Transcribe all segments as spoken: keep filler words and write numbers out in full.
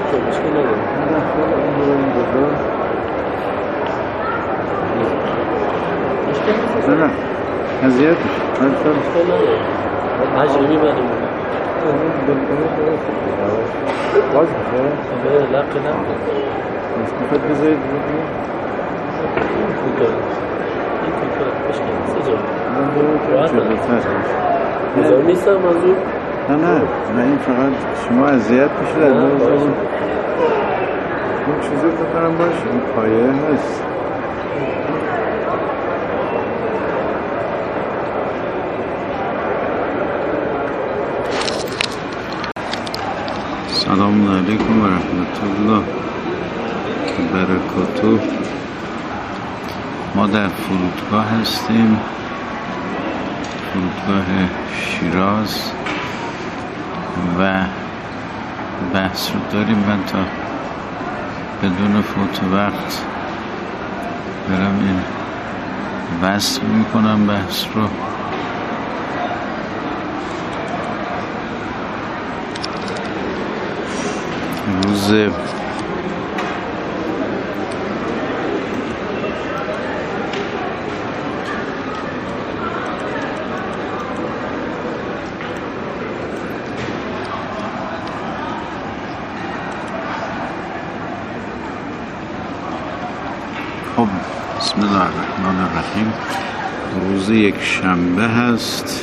مشکل نداره. نه نه اذیت مشکل نداره. عجیبی منیم باز میشه؟ به لقی نمیده میخواد بذارید بودیم؟ کوتاه این کوتاه مشکل سه جا راحت نه نظام نیستم منظور؟ نه نه نه این فقط شما اذیت میشید از اون اون چیزی که دارم باشه این پایه هست سلام علیکم و رحمت الله و برکاته. ما در فرودگاه هستیم، فرودگاه شیراز و بحث رو داریم. من تا بدون فوت وقت برم این وصل میکنم بحث رو. روز خب بسم الله الرحمن الرحیم. روز یک شنبه هست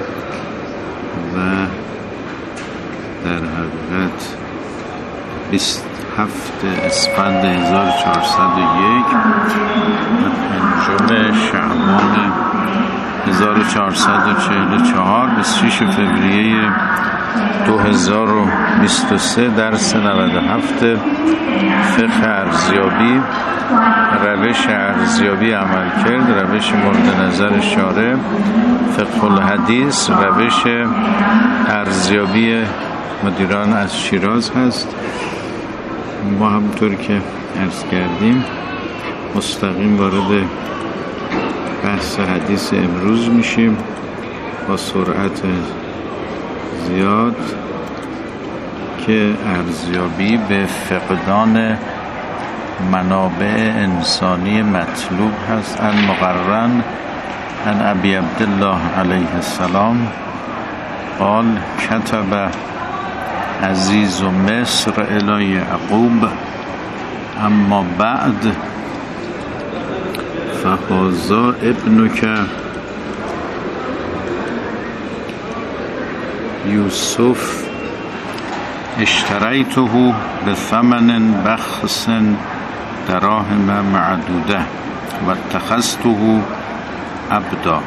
و در حقیقت بیست و هفتم اسفند هزار و چهارصد و یک و پنجم شعبان هزار و چهارصد و چهل و چهار، بیست و ششم فوریه دو هزار و بیست و سه. درس نود و هفت فقه ارزیابی، روش ارزیابی عمل کرد، روش مورد نظر شارع، فقه الحدیث، روش ارزیابی مدیران از شیراز هست. ما همونطور که عرض کردیم مستقیم وارد بحث حدیث امروز میشیم با سرعت زیاد که ارزیابی به فقدان منابع انسانی مطلوب هست. ان مقرن ان ابی عبدالله علیه السلام قال کتب عزیز و مصر الی یعقوب اما بعد فهذا ابنک یوسف اشتریته بثمن بخس دراهم معدوده و اتخذته عبدا.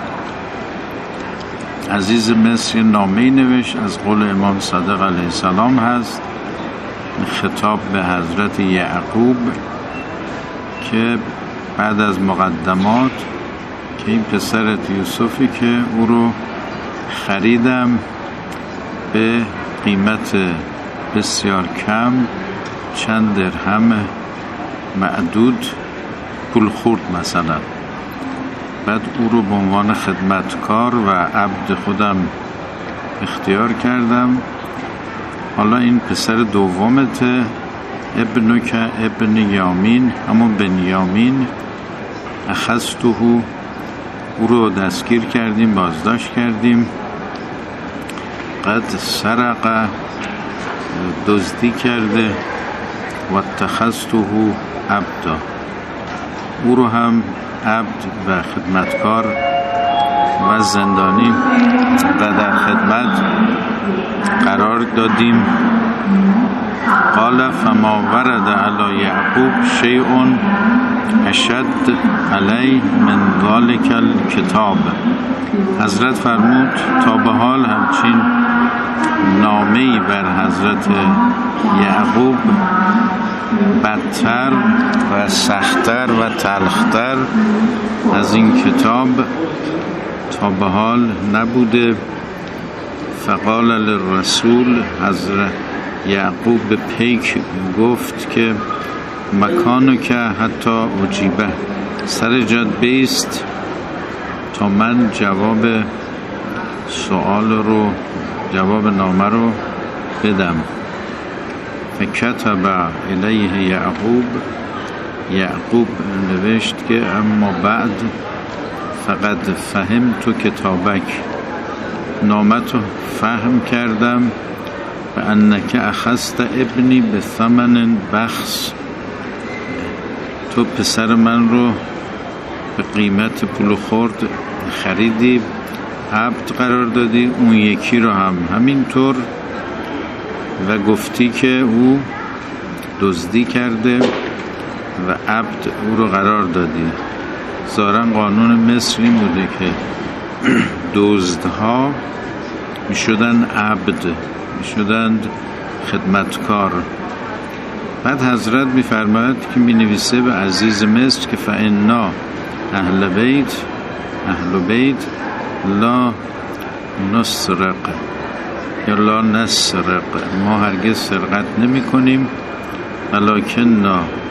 عزیز مصر یه نامه‌ای نوشت، از قول امام صادق علیه السلام هست، خطاب به حضرت یعقوب که بعد از مقدمات که این پسرت یوسفی که او رو خریدم به قیمت بسیار کم، چند درهم معدود پول خورد مثلا، بعد او رو به عنوان خدمتکار و عبد خودم اختیار کردم. حالا این پسر دومت ابنک ابن یامین، همون بنیامین، اخذته، او رو دستگیر کردیم، بازداشت کردیم. قد سرق، دزدی کرده، و اتخذته عبدا، او رو هم عبد و خدمتکار و زندانی و در خدمت قرار دادیم. قال فما ورد علی یعقوب شیء اشد علی من ذلک الکتاب. حضرت فرمود تا به حال همچین نامه‌ای بر حضرت یعقوب بدتر و سخت‌تر و تلخ‌تر از این کتاب تا به حال نبوده. فقال للرسول، حضرت یعقوب به پیک گفت که مکانو که حتی اجیبه، سر جات بیست تا من جواب سوال رو، جواب نامه رو بدم. فکتب الیه یعقوب، یعقوب نوشت که اما بعد فقط فهمت کتابک، نامتو فهم کردم، به انک اخذت ابنی به ثمن بخس، تو پسر من رو به قیمت پول خرد خریدی، عبد قرار دادی، اون یکی رو هم همینطور، و گفتی که او دزدی کرده و عبد او رو قرار دادی. ظاهراً قانون مصر این بوده که دزدها می شدن عبد، می شدند خدمتکار. بعد حضرت می فرماید که می نویسه به عزیز مصر که فانا اهل بیت اهل بیت لا نسرق یا لا نسرق، ما هرگز سرقت نمی کنیم، ولکن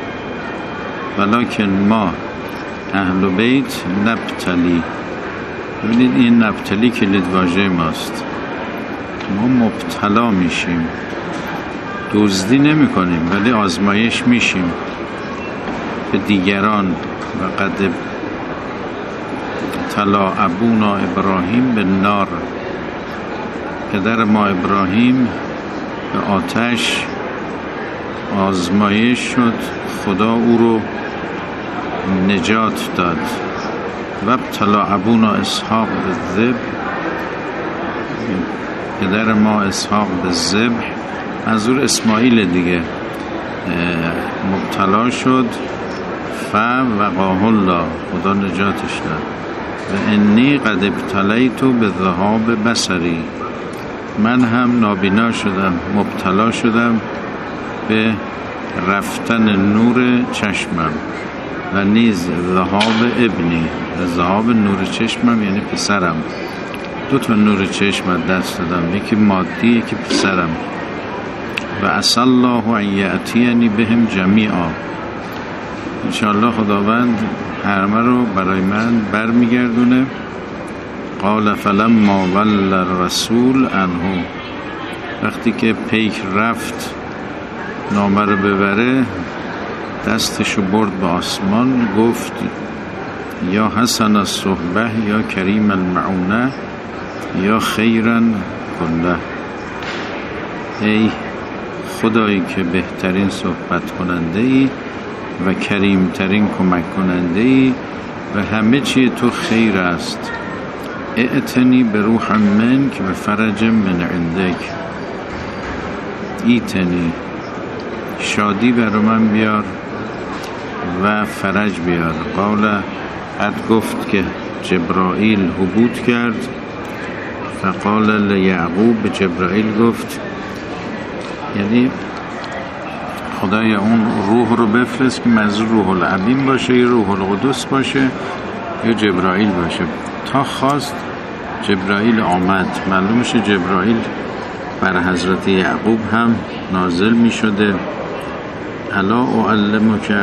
ولکن ما اهل بیت نبتلی. ببینید این نبتلی کلید واژه ماست، ما مبتلا میشیم، دزدی نمی کنیم ولی آزمایش میشیم به دیگران. و قد ابتلا ابونا ابراهیم به نار، پدر ما ابراهیم به آتش آزمایش شد، خدا او رو نجات داد. و ابتلا ابونا اسحاق به ذبح، پدر ما اسحاق به ذبح، منظور اسماعیل دیگه، مبتلا شد، ف وقاه الله، خدا نجاتش داد. و انی قد ابتلیتو به ذهاب بصری، من هم نابینا شدم، مبتلا شدم به رفتن نور چشمم، و نیز ذهاب ابنی، ذهاب نور چشمم یعنی پسرم. دو تا نور چشم دست دادم، یکی مادی یکی پسرم. و عسى الله ان یأتینی بهم جمیعا، انشاءالله خداوند همه رو برای من برمیگردونه. قال فلما ول الرسول عنه، وقتی که پیک رفت نامه رو ببره، دستشو برد به آسمان، گفت یا حسن الصحبه یا کریم المعونه یا خیرا کله، ای خدایی که بهترین صحبت کننده ای و کریمترین کمک کننده ای و همه چی تو خیر است. اعتنی به روح من که به فرج من عندک، ایتنی شادی برای من بیار و فرج بیار. قال قد گفت که جبرائیل هبوط کرد، فقال لیعقوب، به جبرائیل گفت، یعنی خدایا اون روح رو بفرست که منظور روح الامین باشه یا روح القدس باشه یا جبرائیل باشه. تا خواست جبرائیل آمد، معلوم شه جبرائیل بر حضرت یعقوب هم نازل می شده. الا اعلمک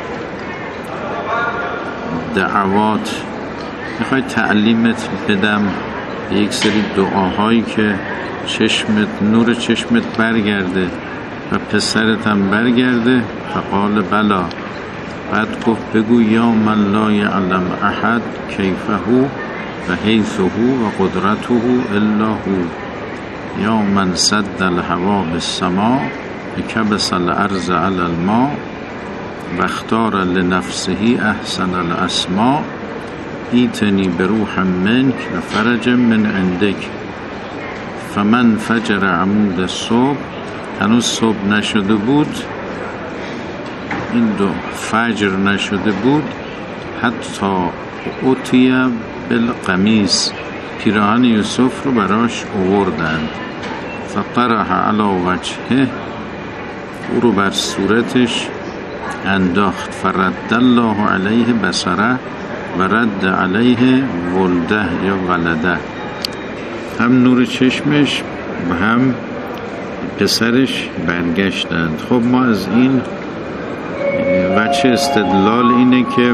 دعوات، میخوای تعلیمت بدم یک سری دعاهایی که چشمت، نور چشمت برگرده و پسرت هم برگرده؟ فقال بلا. بعد گفت بگو یا من لا یعلم احد کیفه و حیثه و قدرته الا هو، یا من سد الهوا بالسماء کبس الارض علی الماء و اختار لنفسه احسن الاسماء، ایتنی بروح منک و فرج من عندک. فمن فجر عمود الصبح، هنوز صبح نشده بود، این دو فجر نشده بود، حتی اوتیه بالقمیص، پیراهن یوسف رو براش آوردند. فطرح علی وجهه، او رو بر صورتش انداخت. فرد الله علیه بصره و رد علیه ولده یا ولده، هم نور چشمش و هم پسرش برگشتند. خب ما از این وجه استدلال اینه که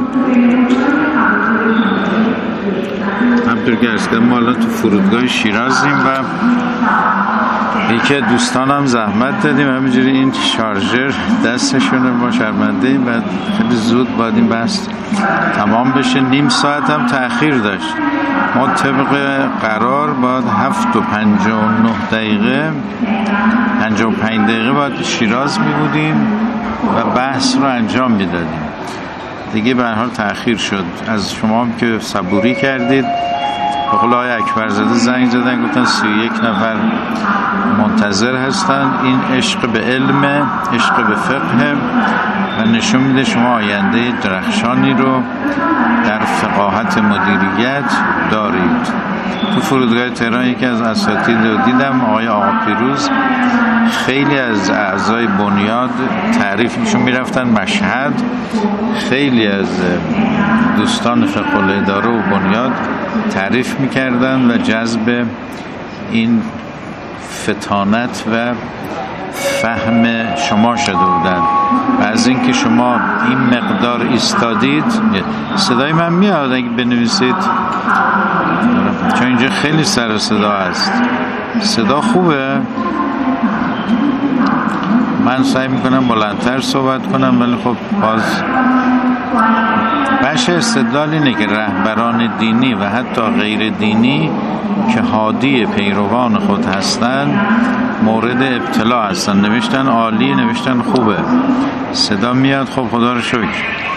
همطور که ارز کردم ما الان تو فرودگاه شیرازیم و به یکی دوستانم زحمت دادیم همینجوری این شارژر دستشونه ما شرمنده ایم و خیلی زود باید این بحث تمام بشه. نیم ساعت هم تأخیر داشت. ما طبق قرار باید هفت و پنجاه و نه دقیقه پنجاه و پنج دقیقه باید شیراز می بودیم و بحث رو انجام می دادیم. دیگه به هر حال تأخیر شد. از شما هم که صبوری کردید، به قول آقای اکبرزاده زنگ زدن گفتن سی و یک نفر منتظر هستن. این عشق به علم، عشق به فقه و نشون میده شما آینده درخشانی رو در فقاهت مدیریت دارید. تو فرودگاه تهران یکی از اساتید رو دیدم، آقای آقا پیروز. خیلی از اعضای بنیاد تعریف میشون میرفتن مشهد. خیلی از دوستان فقه الاداره و بنیاد تعریف میکردن و جذب این فطانت و فهم شما شده بودن. و از اینکه شما این مقدار ایستادید، صدای من میاد اگه بنویسید چون اینجا خیلی سر و صدا هست. صدا خوبه؟ من سعی میکنم بلندتر صحبت کنم ولی خب باز بخش استدلال اینه که رهبران دینی و حتی غیر دینی که هادی پیروان خود هستن مورد ابتلا هستن. نوشتن عالی، نوشتن خوبه. صدا میاد؟ خب خدا رو شکر.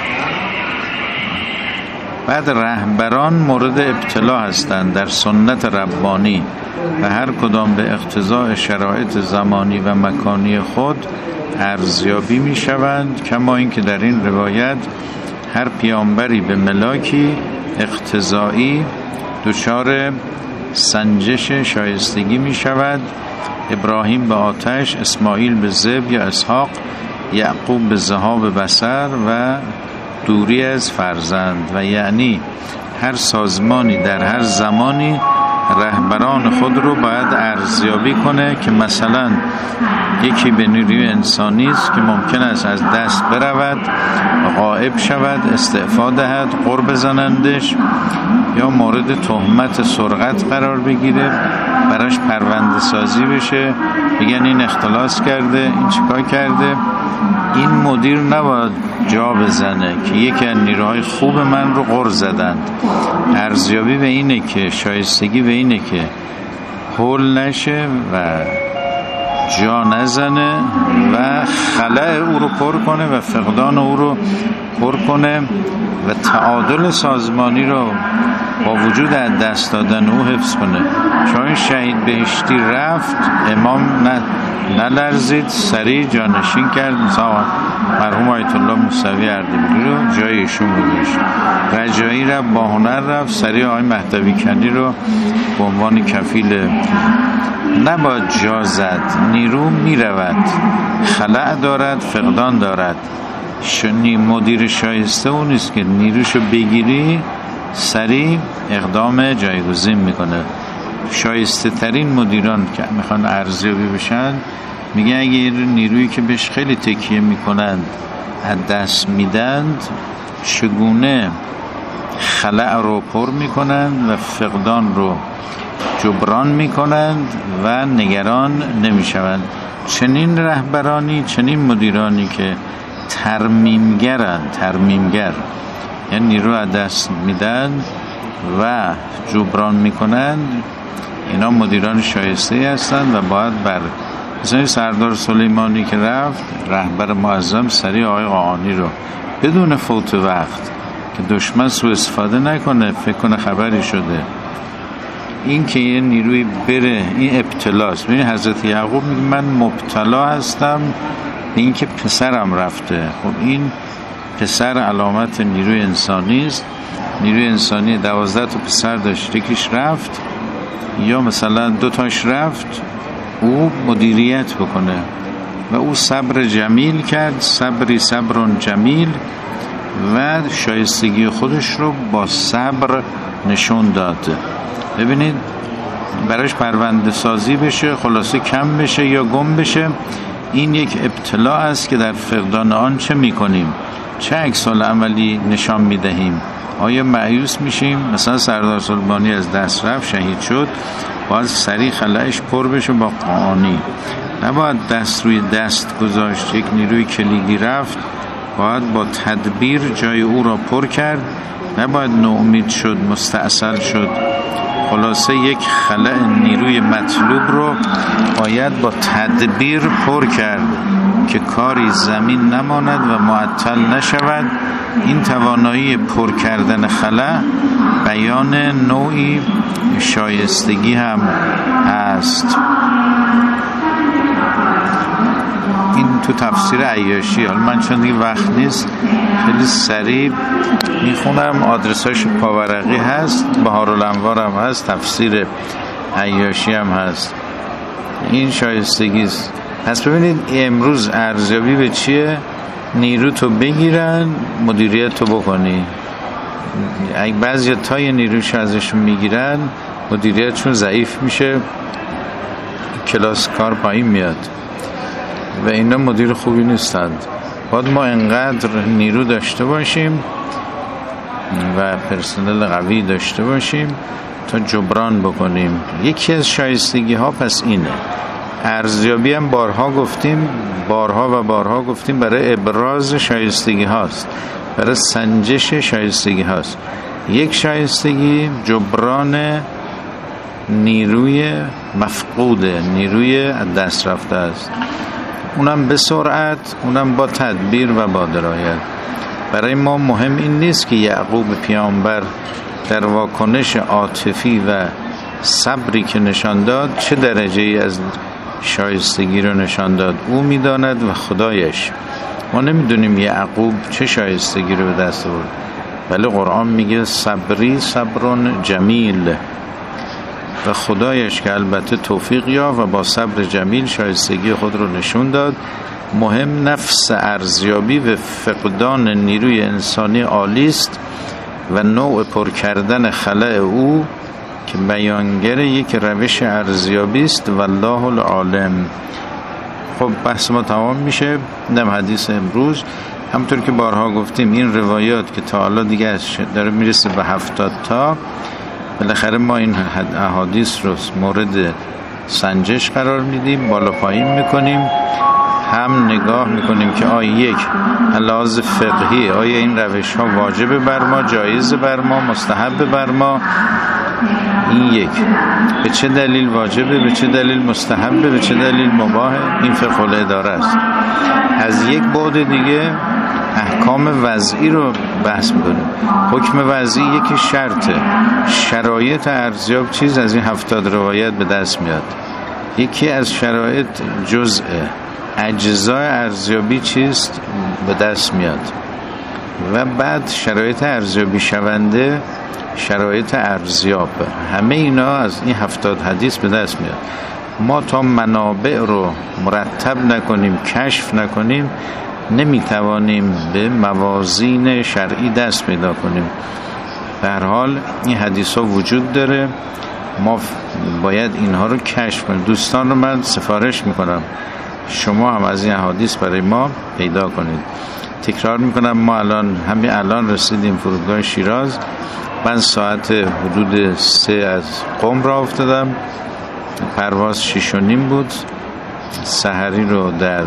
بعد رهبران مورد ابتلا هستند در سنت ربانی و هر کدام به اقتضاء شرایط زمانی و مکانی خود ارزیابی می شوند، کما اینکه در این روایت هر پیامبری به ملاکی اقتضایی دچار سنجش شایستگی می شود. ابراهیم به آتش، اسماعیل به ذبح یا اسحاق، یعقوب به ذهاب بصر و دوری از فرزند. و یعنی هر سازمانی در هر زمانی رهبران خود رو باید ارزیابی کنه که مثلا یکی به نیروی انسانی است که ممکن است از دست برود، غائب شود، استعفا دهد، قرب بزنندش یا مورد تهمت سرقت قرار بگیره، براش پرونده سازی بشه، بگن این اختلاس کرده، این چیکار کرده. این مدیر نباید جا بزنه که یکی از نیروهای خوب من رو غر زدند. ارزیابی به اینه که شایستگی به اینه که هول نشه و جا نزنه و خلأ او رو پر کنه و فقدان او رو پر کنه و تعادل سازمانی رو با وجود از دست دادن او حفظ کنه. چون این شهید بهشتی رفت، امام نه نلرزید، سریع جانشین کرد. مثلا مرحوم آیت الله موسوی اردبیلی رو جای ایشون گذاشت. رجایی رفت، با هنر رفت، سریع آقای مهدوی کنی رو به عنوان کفیل. نباید جا زد. نیرو میرود، خلأ دارد، فقدان دارد. شنی مدیر شایسته اون نیست که نیروشو بگیری سریع اقدام جایگزین میکنه. شایسته ترین مدیران که میخوان ارزیابی بشن میگه اگه نیرویی که بهش خیلی تکیه میکنند از دست میدند، چگونه خلأ رو پر میکنند و فقدان رو جبران میکنند و نگران نمیشوند. چنین رهبرانی، چنین مدیرانی که ترمیمگرند، ترمیمگر یعنی نیرو از دست میدن و جبران میکنند، اینا مدیران شایسته هستند و باید بر مثلا سردار سلیمانی که رفت، رهبر معظم، سریع آقای قاآنی رو بدون فوت وقت که دشمن سوء استفاده نکنه، فکر کنه خبری شده، این که یه نیروی بره، این ابتلاست. ببین حضرت یعقوب میگه من مبتلا هستم به این که پسرم رفته. خب این پسر علامت نیروی انسانی است. نیروی انسانی دوازده تا پسر داشت، یکیش رفت یا مثلا دو تاش رفت، او مدیریت بکنه و او صبر جمیل کرد، صبری صبرون جمیل، و شایستگی خودش رو با صبر نشون داد. ببینید براش پرونده سازی بشه، خلاصه کم بشه یا گم بشه، این یک ابتلا است که در فقدان آن چه میکنیم، چه عکس‌العملی نشان میدهیم. آیا مایوس میشیم؟ مثلا سردار سلیمانی از دست رفت، شهید شد، باید سریع خلأش پر بشه با قانی، نباید دست روی دست گذاشت، یک نیروی کلیدی رفت، باید با تدبیر جای او را پر کرد، نباید ناامید شد، مستعسل شد. خلاصه یک خلأ نیروی مطلوب رو باید با تدبیر پر کرد که کاری زمین نماند و معطل نشود. این توانایی پر کردن خلأ بیان نوعی شایستگی هم هست. این تو تفسیر عیاشی. حالا من چون دیگه وقت نیست خیلی سریع میخونم، آدرساش پاورقی هست، بهارالانوار هم هست، تفسیر عیاشی هم هست. این شایستگی است. پس ببینید امروز ارزیابی به چیه؟ نیرو تو بگیرن، مدیریت تو بکنی. اگه بعضی تای نیروش ازشون میگیرن، مدیریتشون ضعیف میشه، کلاس کار پایین میاد و اینا مدیر خوبی نیستند. باید ما انقدر نیرو داشته باشیم و پرسنل قوی داشته باشیم تا جبران بکنیم. یکی از شایستگی ها پس اینه. ارزیابی هم بارها گفتیم، بارها و بارها گفتیم برای ابراز شایستگی هاست، برای سنجش شایستگی هاست. یک شایستگی جبران نیروی مفقوده، نیروی دست رفته است، اونم به سرعت، اونم با تدبیر و با درایت. برای ما مهم این نیست که یعقوب پیامبر در واکنش عاطفی و صبری که نشان داد چه درجه ای از شایستگی رو نشان داد، او میداند و خدایش. ما نمیدونیم یعقوب چه شایستگی رو به دست آورد، ولی قرآن میگه صبری صبرون جمیل، و خدایش که البته توفیق یافت و با صبر جمیل شایستگی خود رو نشون داد. مهم نفس ارزیابی و فقدان نیروی انسانی عالی است و نوع پر کردن خلأ او که بیانگر یک روش ارزیابی است. والله العالم. خب بحث ما تمام میشه. نم حدیث امروز همونطور که بارها گفتیم این روایات که تا حالا دیگه داره میرسه به هفتاد تا، بالاخره ما این احادیث رو مورد سنجش قرار میدیم، بالا پایین میکنیم، هم نگاه میکنیم که آیا یک لحاظ فقهی آیا این روش ها واجب بر ما، جایز بر ما، مستحب بر ما. این یک به چه دلیل واجبه، به چه دلیل مستحبه، به چه دلیل مباهه. این فقه الاداره است. از یک بعد دیگه احکام وضعی رو بحث میکنیم. حکم وضعی یکی شرطه، شرایط ارزیاب چیز از این هفتاد روایت به دست میاد. یکی از شرایط جزءه، اجزای ارزیابی چیست به دست میاد. و بعد شرایط ارزیابی شونده، شرایط ارزیاب. همه اینا از این هفتاد حدیث به دست میاد. ما تا منابع رو مرتب نکنیم، کشف نکنیم، نمیتوانیم به موازین شرعی دست پیدا کنیم. به هر حال این حدیث ها وجود داره، ما باید اینها رو کشف کنیم. دوستان رو من سفارش میکنم شما هم از این حدیث برای ما پیدا کنید. تکرار میکنم ما الان همین الان رسیدیم فرودگاه شیراز. من ساعت حدود سه از قم را افتادم، پرواز شیش و نیم بود. سحری رو در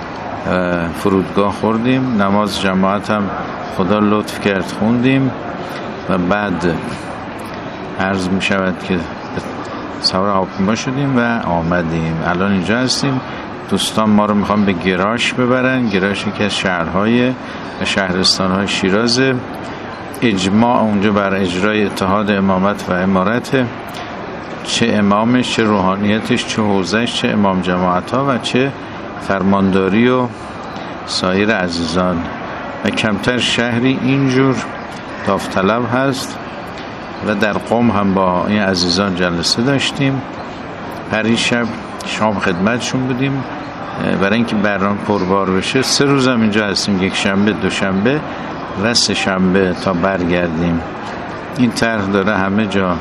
فرودگاه خوردیم، نماز جماعت هم خدا لطف کرد خوندیم و بعد عرض می شود که سوار هواپیما شدیم و آمدیم. الان اینجا هستیم. دوستان ما رو میخوام به گراش ببرن. گراش یکی از شهرهای و شهرستانهای شیراز. اجماع اونجا بر اجرای اتحاد امامت و امارت، چه امامش، چه روحانیتش، چه حوزش، چه امام جماعت ها و چه فرمانداری و سایر عزیزان. و کمتر شهری اینجور داوطلب هست و در قم هم با این عزیزان جلسه داشتیم. پری شب شام خدمتشون بودیم برای اینکه برنامه پربار بشه. سه روز هم اینجا هستیم، یک شنبه، دو شنبه و سه شنبه تا برگردیم. این طرح داره همه جا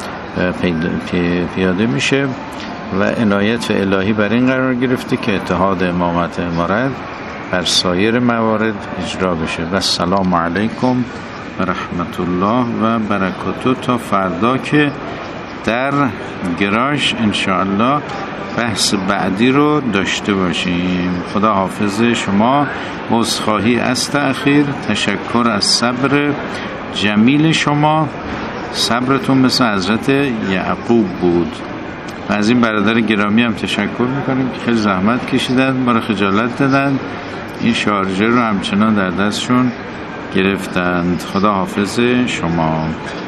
پیاده میشه و عنایت الهی بر این قرار گرفته که اتحاد امامت امارت بر سایر موارد اجرا بشه. و السلام علیکم و رحمت الله و برکاته تا فردا که در گراش انشاءالله بحث بعدی رو داشته باشیم. خدا حافظ شما. عذرخواهی از تأخیر، تشکر از صبر جمیل شما. صبرتون مثل حضرت یعقوب بود. و از این برادر گرامی هم تشکر میکنیم که خیلی زحمت کشیدن، ما رو خجالت دادن، این شارژر رو همچنان در دستشون گرفتند. خدا حافظ شما.